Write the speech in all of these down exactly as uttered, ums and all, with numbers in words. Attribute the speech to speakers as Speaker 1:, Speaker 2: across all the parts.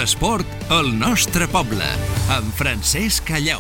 Speaker 1: L'esport al nostre poble, amb Francesc Callau.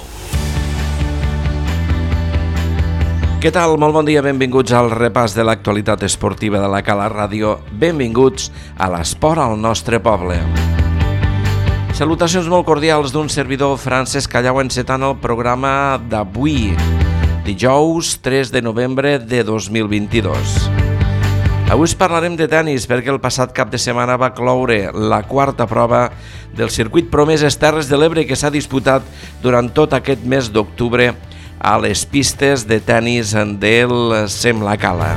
Speaker 2: Què tal? Molt bon dia, benvinguts al repàs de l'actualitat esportiva de la Cala Ràdio. Benvinguts a l'esport al nostre poble. Salutacions molt cordials d'un servidor, Francesc Callau, encetant el programa d'avui, dijous tres de novembre de dos mil vint-i-dos. Avui us parlarem de tenis perquè el passat cap de setmana va cloure la quarta prova del circuit Promeses Terres de l'Ebre que s'ha disputat durant tot aquest mes d'octubre a les pistes de tenis del Semlacala.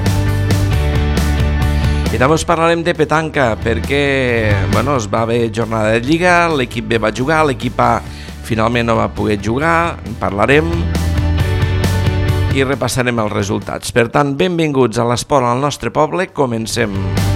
Speaker 2: I també us parlarem de petanca perquè bueno, es va haver jornada de lliga, l'equip B va jugar, l'equip A finalment no va poder jugar, en parlarem i repassarem els resultats. Per tant, benvinguts a l'esport al nostre poble, comencem.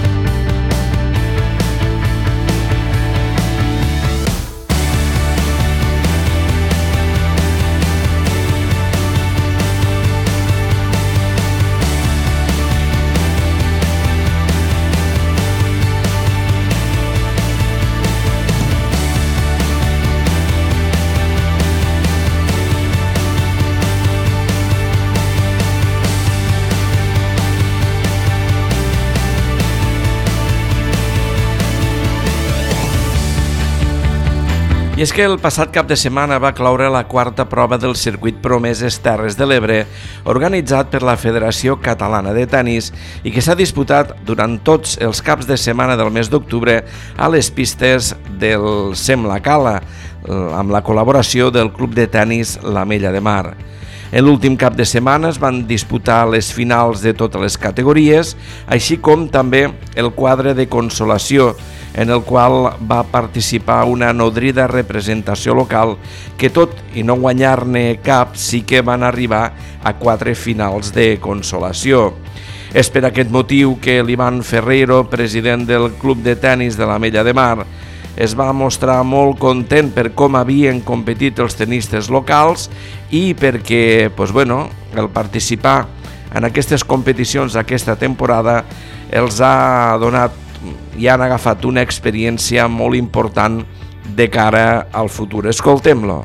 Speaker 2: I és que el passat cap de setmana va cloure la quarta prova del circuit Promeses Terres de l'Ebre, organitzat per la Federació Catalana de Tenis i que s'ha disputat durant tots els caps de setmana del mes d'octubre a les pistes del Semlacala, amb la col·laboració del Club de Tenis l'Amella de Mar. En l'últim cap de setmana es van disputar les finals de totes les categories, així com també el quadre de consolació, en el qual va participar una nodrida representació local que, tot i no guanyar-ne cap, sí que van arribar a quatre finals de consolació. És per aquest motiu que l'Ivan Ferreiro, president del Club de Tenis de l'Amella de Mar, es va mostrar molt content per com havien competit els tenistes locals i perquè doncs, bueno, el participar en aquestes competicions aquesta temporada els ha donat i han agafat una experiència molt important de cara al futur. Escoltem-lo.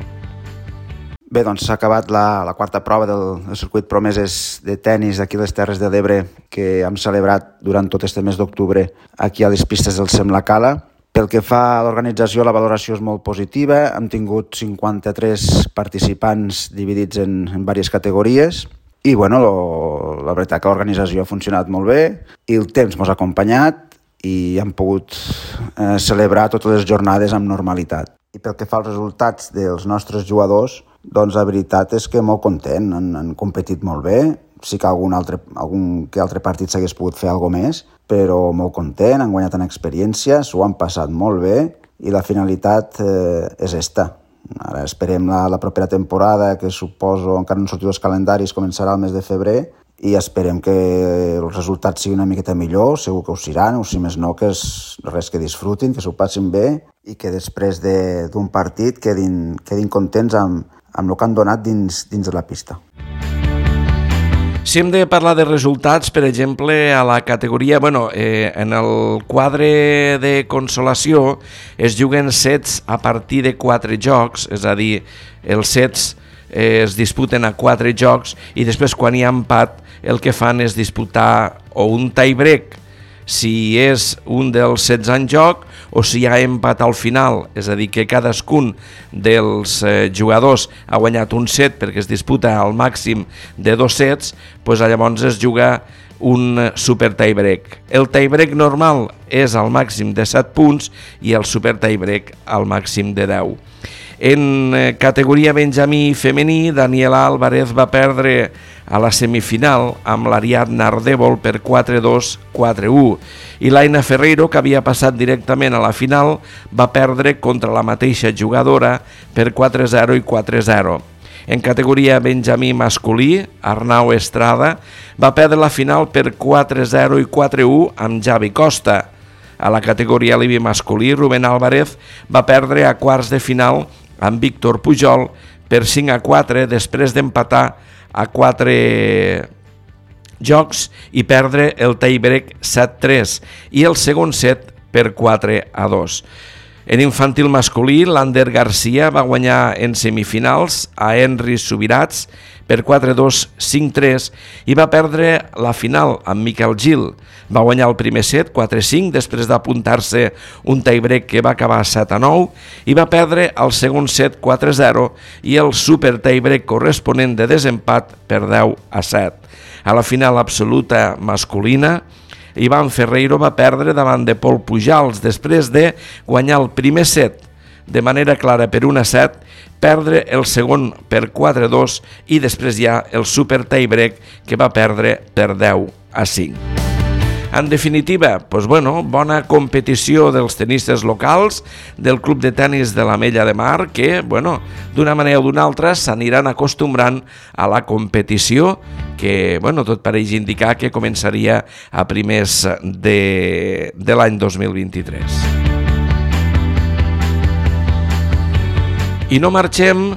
Speaker 3: Bé, doncs s'ha acabat la, la quarta prova del, del circuit Promeses de tenis d'aquí a les Terres de l'Ebre que hem celebrat durant tot este mes d'octubre aquí a les pistes del Semlacala. Pel que fa a l'organització, la valoració és molt positiva. Hem tingut cinquanta-tres participants dividits en, en diverses categories i bueno, lo, la veritat que l'organització ha funcionat molt bé i el temps ens ha acompanyat i hem pogut eh, celebrar totes les jornades amb normalitat. I pel que fa als resultats dels nostres jugadors, doncs la veritat és que molt content, han, han competit molt bé, sí que algun altre, algun que altre partit s'hagués pogut fer alguna més, però molt content, han guanyat en experiència, s'ho han passat molt bé i la finalitat eh, és esta. Ara esperem la, la propera temporada, que suposo, encara no han sortit els calendaris, començarà el mes de febrer, i esperem que els resultats siguin una miqueta millor, segur que ho seran, o si més no, que és res que disfrutin, que s'ho passin bé i que després de, d'un partit quedin, quedin contents amb, amb el que han donat dins, dins de la pista.
Speaker 2: Si hem de parlar de resultats, per exemple, a la categoria, bueno, eh, en el quadre de consolació es juguen sets a partir de quatre jocs, és a dir, els sets eh, es disputen a quatre jocs i després quan hi ha empat el que fan és disputar o un tie-break si és un dels sets en joc o si hi ha empat al final, és a dir, que cadascun dels eh, jugadors ha guanyat un set perquè es disputa al màxim de dos sets, doncs llavors es juga un super tie-break. El tie-break normal és al màxim de set punts i el super tie-break al màxim de deu. En categoria benjamí femení, Daniela Álvarez va perdre a la semifinal amb l'Ariadna Ardèvol per quatre dos quatre u i l'Aina Ferreiro, que havia passat directament a la final, va perdre contra la mateixa jugadora per quatre zero i quatre zero. En categoria benjamí masculí, Arnau Estrada va perdre la final per quatre zero i quatre u amb Javi Costa. A la categoria Libi masculí, Rubén Álvarez va perdre a quarts de final amb Víctor Pujol per cinc a quatre després d'empatar a quatre jocs i perdre el tie-break set tres i el segon set per quatre a dos. En infantil masculí, l'Ander Garcia va guanyar en semifinals a Henry Subirats per quatre dos, cinc tres i va perdre la final amb Miquel Gil. Va guanyar el primer set quatre cinc després d'apuntar-se un tiebreak que va acabar set a nou i va perdre el segon set quatre zero i el super tiebreak corresponent de desempat per deu a set. A la final absoluta masculina, Ivan Ferreiro va perdre davant de Pol Pujals després de guanyar el primer set de manera clara per un a set, perdre el segon per quatre dos i després ja el super tiebreak que va perdre per deu a cinc. En definitiva, doncs bueno, bona competició dels tenistes locals del Club de Tenis de l'Ametlla de Mar que, bueno, d'una manera o d'una altra s'aniran acostumbrant a la competició que, bueno, tot pareix indicar que començaria a primers de, de l'any dos mil vint-i-tres. I no marxem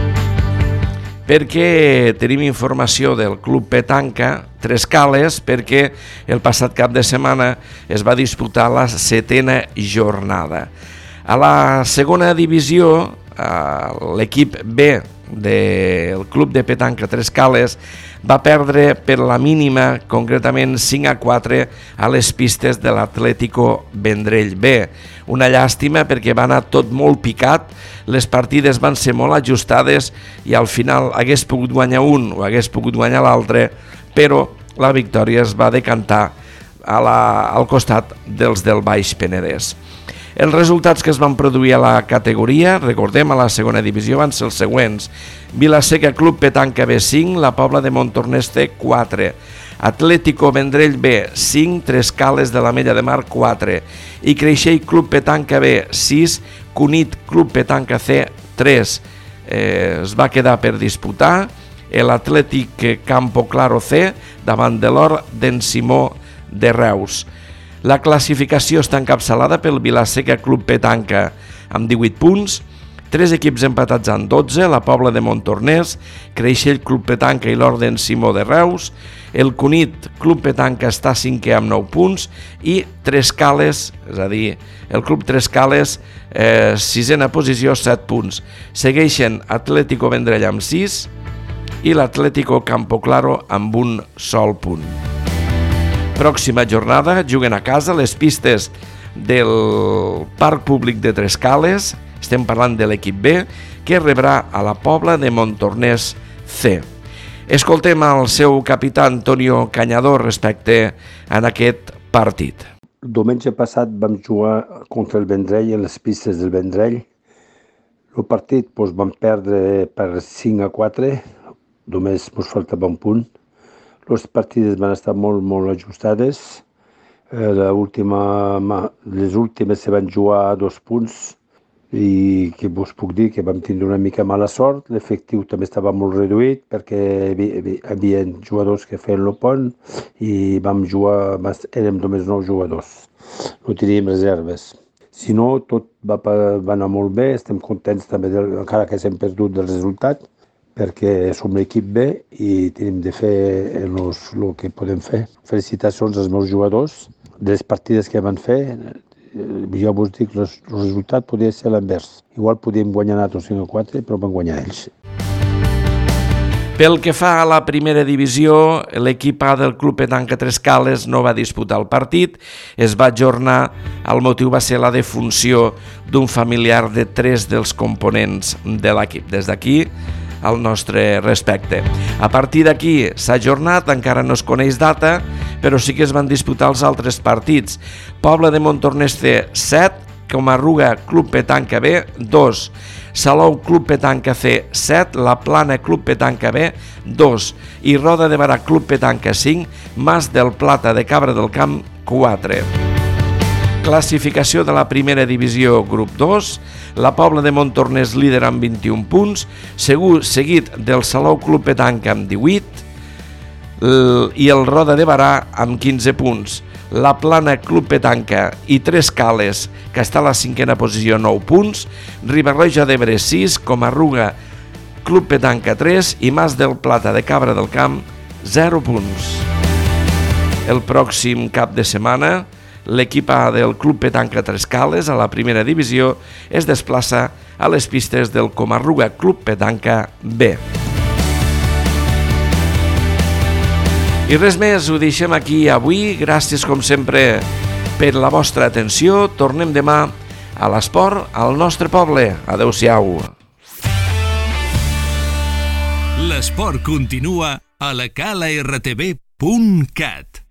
Speaker 2: perquè tenim informació del Club Petanca Tres Cales perquè el passat cap de setmana es va disputar la setena jornada. A la segona divisió, l'equip B del Club de Petanca Tres Cales va perdre per la mínima, concretament cinc a quatre, a les pistes de l'Atlético Vendrell B. Una llàstima perquè va anar tot molt picat, les partides van ser molt ajustades i al final hagués pogut guanyar un o hagués pogut guanyar l'altre, però la victòria es va decantar a la, al costat dels del Baix Penedès. Els resultats que es van produir a la categoria, recordem, a la segona divisió van ser els següents. Vila-seca Club Petanca B cinc, la Pobla de Montornès C quatre, Atlético Vendrell B cinc, Tres Cales de l'Ametlla de Mar quatre i Creixell Club Petanca B sis, Cunit Club Petanca C tres. Eh, es va quedar per disputar l'Atlètic Campo Claro C davant de l'Or d'en Simó de Reus. La classificació està encapçalada pel Vila-seca Club Petanca amb divuit punts, tres equips empatats amb dotze, la Pobla de Montornès, Creixell Club Petanca i l'Or d'en Simó de Reus, el Cunit Club Petanca està cinquè amb nou punts i Tres Cales, és a dir, el Club Tres Cales, eh, sisena posició, set punts. Segueixen Atlético Vendrell amb sis i l'Atlético Campo Claro amb un sol punt. Pròxima jornada, juguen a casa les pistes del Parc Públic de Tres Cales, estem parlant de l'equip B, que rebrà a la Pobla de Montornès C. Escoltem al seu capità Antonio Cañador respecte a aquest partit.
Speaker 4: El diumenge passat vam jugar contra el Vendrell a les pistes del Vendrell. El partit doncs, vam perdre per cinc a quatre, només ens faltava un punt. Les partides van estar molt, molt ajustades. Eh, última, les últimes se van jugar a dos punts i que vos puc dir que vam tindre una mica mala sort. L'efectiu també estava molt reduït perquè hi havia jugadors que feien el pont i vam jugar, érem només nou jugadors, no teníem reserves. Si no, tot va, va anar molt bé, estem contents també, del, encara que s'hem perdut del resultat, perquè som l'equip B i tenim de fer el que podem fer. Felicitacions als meus jugadors. De les partides que van fer, jo vos dic, el resultat podria ser l'invers. Igual podíem guanyar nosaltres cinc a quatre, però van guanyar ells.
Speaker 2: Pel que fa a la primera divisió, l'equip A del Club Petanca Tres Cales no va disputar el partit, es va ajornar, el motiu va ser la defunció d'un familiar de tres dels components de l'equip. Des d'aquí, al nostre respecte. A partir d'aquí s'ha ajornat, encara no es coneix data, però sí que es van disputar els altres partits. Pobla de Montornès C, set, Comarruga Club Petanca B, dos, Salou Club Petanca C, set, La Plana Club Petanca B, dos, i Roda de Barà Club Petanca cinc, Mas del Plata de Cabra del Camp, quatre. Classificació de la primera divisió, grup dos, la Pobla de Montornès líder amb vint-i-un punts, segur, seguit del Salou Club Petanca amb divuit i el Roda de Barà amb quinze punts. La Plana Club Petanca i Tres Cales, que està a la cinquena posició, nou punts, Riba-roja d'Ebre sis, Comarruga Club Petanca tres i Mas del Plata de Cabra del Camp zero punts. El pròxim cap de setmana, l'equip A del Club Petanca Tres Cales, a la primera divisió, es desplaça a les pistes del Comarruga Club Petanca B. I res més, ho deixem aquí avui. Gràcies, com sempre, per la vostra atenció. Tornem demà a l'esport al nostre poble. Adéu-siau.
Speaker 1: L'esport continua a la cala r t v punt cat.